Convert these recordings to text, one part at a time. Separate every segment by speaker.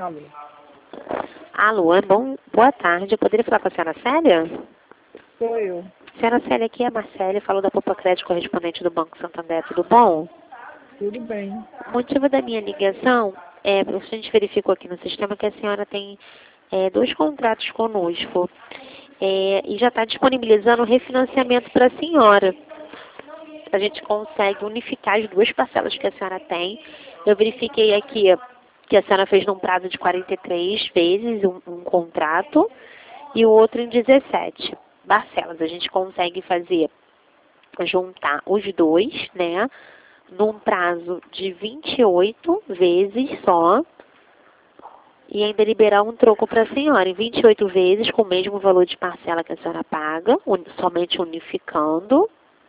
Speaker 1: Alô.
Speaker 2: Alô, boa tarde. Eu poderia falar com a senhora Célia?
Speaker 1: Sou eu.
Speaker 2: Senhora Célia, aqui é a Marcele, falou da Poupa Crédito, correspondente do Banco Santander. Tudo bom?
Speaker 1: Tudo bem.
Speaker 2: O motivo da minha ligação é, a gente verificou aqui no sistema que a senhora tem 2 contratos conosco e já está disponibilizando o refinanciamento para a senhora. A gente consegue unificar as 2 parcelas que a senhora tem. Eu verifiquei aqui que a senhora fez num prazo de 43 vezes um contrato e o outro em 17 parcelas. A gente consegue juntar os 2, né, num prazo de 28 vezes só e ainda liberar um troco para a senhora em 28 vezes com o mesmo valor de parcela que a senhora paga, somente unificando.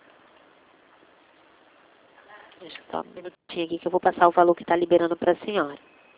Speaker 2: Deixa eu só um minutinho aqui que eu vou passar o valor que está liberando para a senhora.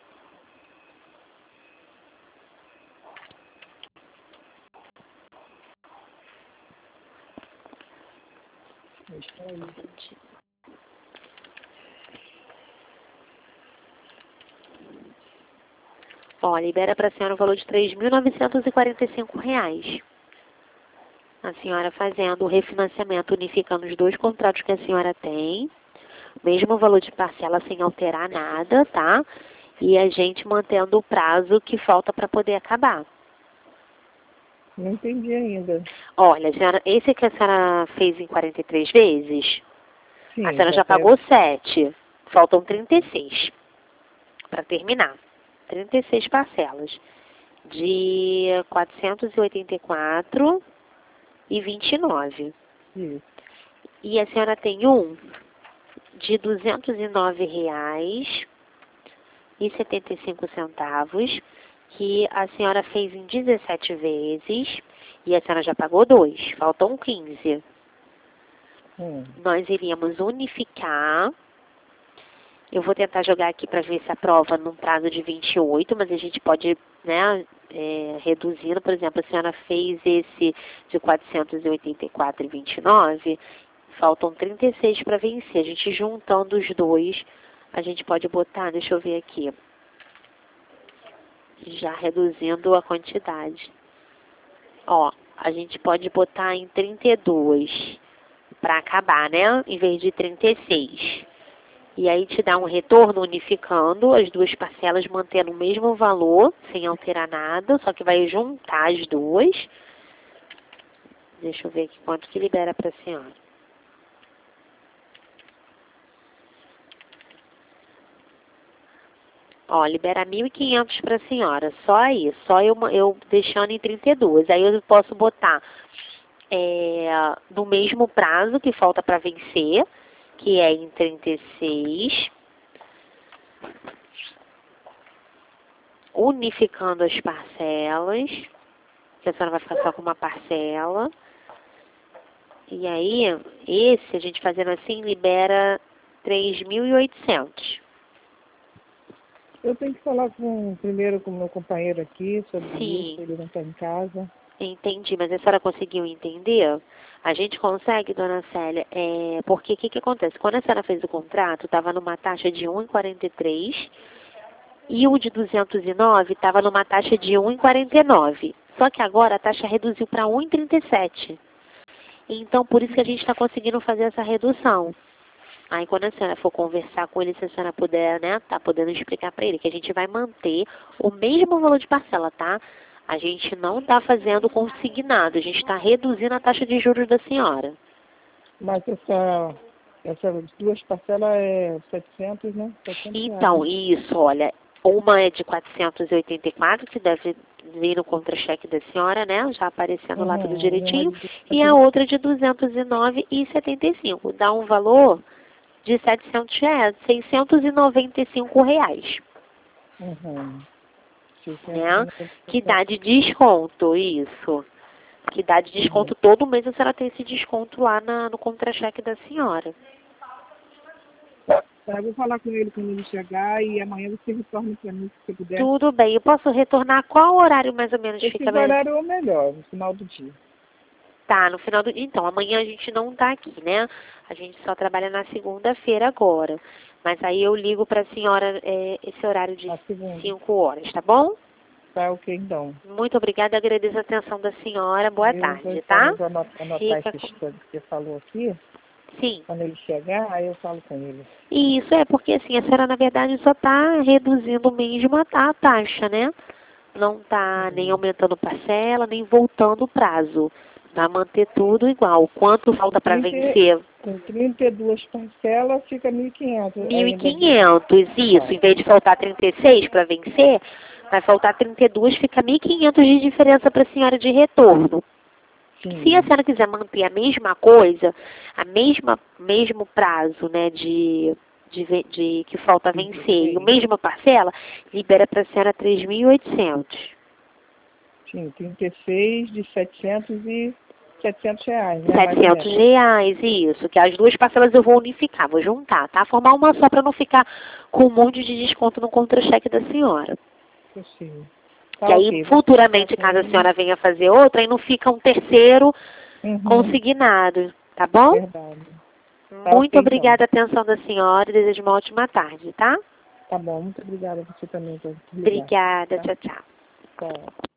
Speaker 2: Ó, libera para a senhora o valor de R$ 3.945. A senhora fazendo o refinanciamento, unificando os 2 contratos que a senhora tem, mesmo valor de parcela sem alterar nada, tá? E a gente mantendo o prazo que falta para poder acabar.
Speaker 1: Não entendi ainda.
Speaker 2: Olha, senhora, esse que a senhora fez em 43 vezes,
Speaker 1: Sim,
Speaker 2: a senhora já
Speaker 1: até-
Speaker 2: pagou 7, faltam 36 para terminar. 36 parcelas de 484,29.
Speaker 1: Isso.
Speaker 2: E a senhora tem um de R$ 209,75, que a senhora fez em 17 vezes e a senhora já pagou 2, faltam 15. Nós iríamos unificar. Eu vou tentar jogar aqui para ver se aprova num prazo de 28, mas a gente pode, né, reduzindo. Por exemplo, a senhora fez esse de 484,29, faltam 36 para vencer. A gente juntando os 2, a gente pode botar, deixa eu ver aqui, já reduzindo a quantidade. Ó, a gente pode botar em 32 para acabar, né, em vez de 36. E aí te dá um retorno unificando as 2 parcelas, mantendo o mesmo valor, sem alterar nada, só que vai juntar as 2. Deixa eu ver aqui quanto que libera para a senhora. Ó, libera 1.500 para a senhora, só aí, só eu deixando em 32. Aí eu posso botar no mesmo prazo que falta para vencer, que é em 36, unificando as parcelas, que a senhora vai ficar só com uma parcela. E aí, esse, a gente fazendo assim, libera 3.800.
Speaker 1: Eu tenho que falar primeiro com o meu companheiro aqui sobre
Speaker 2: Sim.
Speaker 1: isso, ele não está em casa.
Speaker 2: Entendi, mas a senhora conseguiu entender? A gente consegue, dona Célia, porque o que acontece? Quando a senhora fez o contrato, estava numa taxa de 1,43 e o de 209 estava numa taxa de 1,49. Só que agora a taxa reduziu para 1,37. Então, por isso que a gente está conseguindo fazer essa redução. Aí, quando a senhora for conversar com ele, se a senhora puder, né, tá podendo explicar para ele que a gente vai manter o mesmo valor de parcela, tá? A gente não está fazendo consignado, a gente está reduzindo a taxa de juros da senhora.
Speaker 1: Mas essas 2 parcelas é 700, né? 700
Speaker 2: Então,
Speaker 1: reais.
Speaker 2: isso, olha, uma é de 484, que deve vir no contra-cheque da senhora, né, já aparecendo lá tudo direitinho, e a outra é de 209,75. Dá um valor de R$ 700, R$ 695, né? Que dá de desconto, isso. Que dá de desconto todo mês, a senhora tem esse desconto lá no contra-cheque da senhora.
Speaker 1: Tá, eu vou falar com ele quando ele chegar e amanhã você retorna para mim, se você puder.
Speaker 2: Tudo bem, eu posso retornar qual horário mais ou menos
Speaker 1: Esse
Speaker 2: fica melhor?
Speaker 1: horário é o melhor, no final do dia.
Speaker 2: Tá, no final do dia. Então, amanhã a gente não tá aqui, né? A gente só trabalha na segunda-feira agora. Mas aí eu ligo para a senhora esse horário de
Speaker 1: Na segunda.
Speaker 2: 5 horas, tá bom?
Speaker 1: Tá ok, então.
Speaker 2: Muito obrigada, agradeço a atenção da senhora. Boa tarde, tá?
Speaker 1: Eu vou anotar
Speaker 2: Fica
Speaker 1: essas coisas que você falou aqui.
Speaker 2: Sim.
Speaker 1: Quando ele chegar, aí eu falo com ele.
Speaker 2: Isso porque assim, a senhora na verdade só está reduzindo mesmo a taxa, né? Não está nem aumentando parcela, nem voltando o prazo. Vai manter tudo igual. Quanto falta para vencer?
Speaker 1: Com 32 parcelas fica 1.500.
Speaker 2: 1.500, isso. Em vez de faltar 36 para vencer, vai faltar 32, fica 1.500 de diferença para a senhora de retorno.
Speaker 1: Sim.
Speaker 2: Se a senhora quiser manter a mesma coisa, mesmo prazo, né, de que falta vencer e a mesma parcela, libera para a senhora 3.800.
Speaker 1: Sim, 36 de 700 reais, né?
Speaker 2: R$ 700, isso. Que as duas parcelas eu vou unificar, vou juntar, tá? Formar uma só para não ficar com um monte de desconto no contra-cheque da senhora.
Speaker 1: Possível.
Speaker 2: Que aí, futuramente, caso a senhora venha fazer outra, aí não fica um terceiro consignado, tá bom?
Speaker 1: Verdade.
Speaker 2: Muito obrigada a atenção da senhora e desejo uma ótima tarde, tá?
Speaker 1: Tá bom, muito obrigada a você também.
Speaker 2: Obrigada, tchau, tchau.
Speaker 1: Tchau.